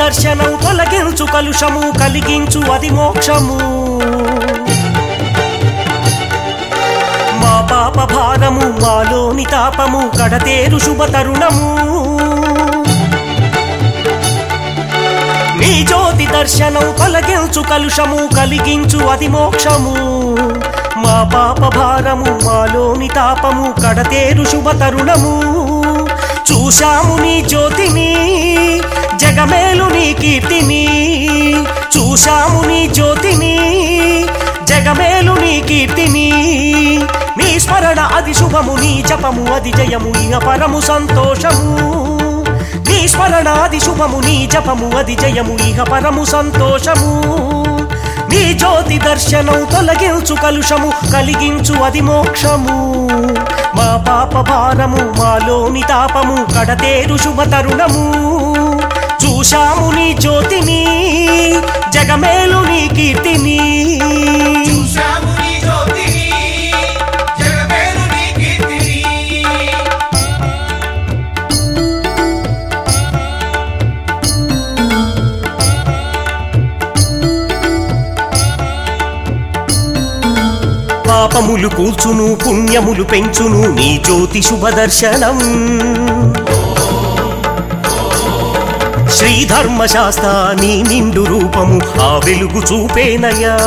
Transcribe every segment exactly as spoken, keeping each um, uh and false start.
దర్శనం తొలగించు కలుషము కలిగించు అది మోక్షము మా పాప భారము మాలోని తాపము కడతేరు శుభ తరుణము నీ జ్యోతి దర్శనం తొలగించు కలుషము కలిగించు అది మోక్షము మా పాప భారము మాలోని తాపము కడతేరు శుభ తరుణము చూశాము నీ జ్యోతిని జగమేలు నీ కీర్తిని చూశాము నీ జ్యోతిని జగమేలు నీ కీర్తిని నీ స్మరణ అది శుభము నీ జపము అది జయము ఇహ పరము సంతోషము నీ స్మరణ అది శుభము నీ జపము అది జయము ఇహ పరము సంతోషము నీ జ్యోతి దర్శనం తొలగించు కలుషము కలిగించు అది మోక్షము మా పాప భారము మాలోని తాపము కడతేరు శుభ తరుణము చూశాము నీ జ్యోతిని జగమేలు నీ కీర్తిని చూశాము నీ జ్యోతిని జగమేలు నీ కీర్తిని పాపములు కూర్చును పుణ్యములు పెంచును నీ జ్యోతి శుభ దర్శనం శ్రీధర్మశాస్త్ర నీ నిండు రూపము ఆ వెలుగు చూపేనయ్యా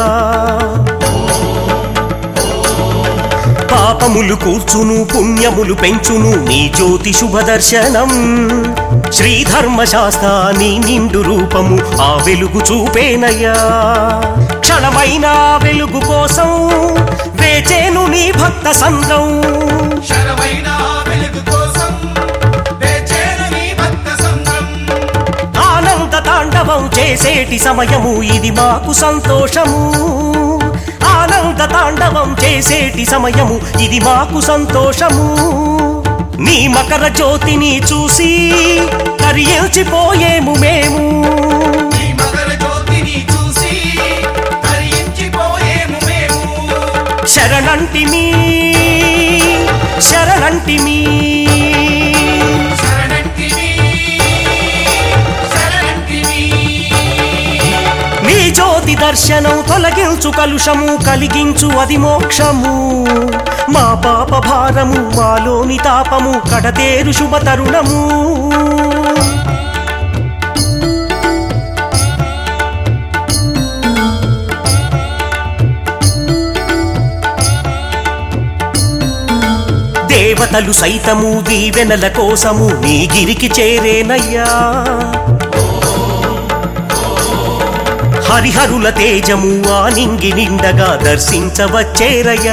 పాపములు కూర్చును పుణ్యములు పెంచును నీ జ్యోతి శుభ దర్శనం శ్రీధర్మశాస్త్ర నీ నిండు రూపము ఆ వెలుగు చూపేనయ్యా క్షణమైన వెలుగు కోసం వేచేను నీ భక్త సంద్రం శరమైన వెలుగు కోసం వేచేను నీ భక్త సంద్రం ఆనంద తాండవం చేసేటి సమయము ఇది మాకు సంతోషము ఆనంద తాండవం చేసేటి సమయము ఇది మాకు సంతోషము నీ మకర జ్యోతిని చూసి కరియించిపోయేము మేము నీ మకర జ్యోతిని చూసి కరియించిపోయేము మేము శరణంటిమి శరణంటిమి శరణంటిమి శరణంటిమి నీ జ్యోతి దర్శనం తొలగించు కలుషము కలిగించు అది మోక్షము మా పాప భారము మాలోని తాపము కడతేరు శుభ తరుణము దేవతలు సైతము దీవెనల కోసము నీ గిరికి చేరేనయ్యా హరిహరుల తేజము ఆ నింగి నిండగా దర్శించవచ్చేరయ్యా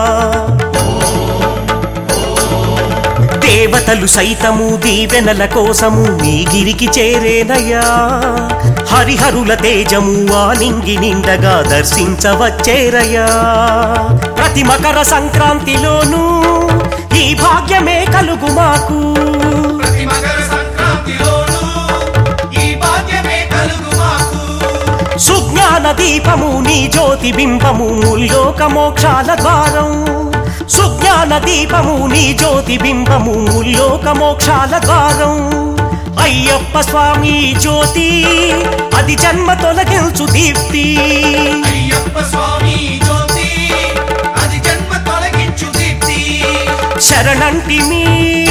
దేవతలు సైతము దీవెనల కోసము నీ గిరికి చేరేనయ్యా హరిహరుల తేజము ఆ నింగి నిండగా దర్శించవచ్చేరయ్యా ప్రతి మకర సంక్రాంతిలోనూ ఈ భాగ్యమే కలుగు మాకు ప్రతి మకర సంక్రాంతిలోనూ ఈ భాగ్యమే కలుగు మాకు సుజ్ఞాన దీపము నీ జ్యోతి బింబము లోక మోక్షాల ద్వారం సుజ్ఞాన దీపము నీ జ్యోతి బింబము లోక మోక్షాల ద్వారం అయ్యప్ప స్వామి జ్యోతి అది జన్మ తొలగించు దీప్తి అయ్యప్ప స్వామి జ్యోతి అది జన్మ తొలగించు దీప్తి శరణంటిమి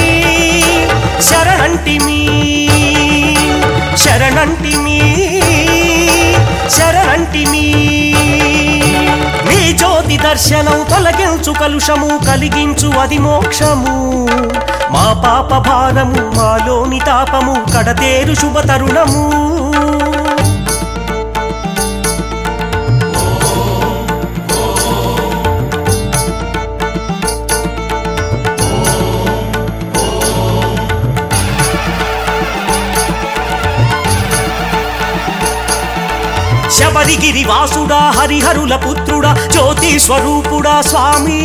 శరణంటిమి శరణంటిమి శరణంటిమి నీ జ్యోతి దర్శనం తొలగించు కలుషము కలిగించు అది మోక్షము మా పాప భారము మాలోని తాపము కడతేరు శుభ తరుణము శబరిగిరి వాసుడా హరిహరుల పుత్రుడా జ్యోతి స్వరూపుడా స్వామి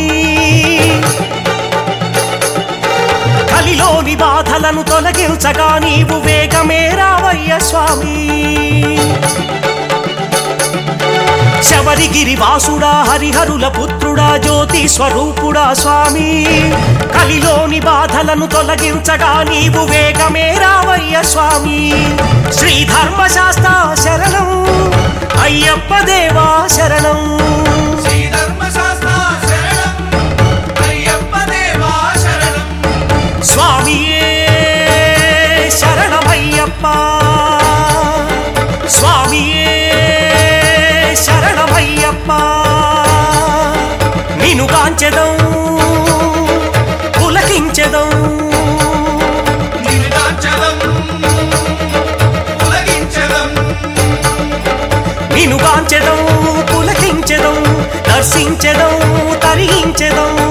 కలిలోని బాధలను తొలగించగా నీవు వేగమే రావయ్య స్వామి శబరిగిరి వాసుడా హరిహరుల పుత్రుడా జ్యోతి స్వరూపుడా స్వామి కలిలోని బాధలను తొలగించగా నీవు వేగమే రావయ్య స్వామి శ్రీ ధర్మశాస్త్ర శరణం అయ్యప్ప దేవా శరణం శ్రీ ధర్మశాస్త్ర శరణం అయ్యప్ప దేవా శరణం స్వామియే శరణమయ్యప్ప స్వామియే శరణమయ్యప్ప నిను కాంచెదం పులకించెదం నిన్ను కాంచెదం పులకించెదం నిను కాంచెదం పులకించెదం దర్శించెదం తరించెదం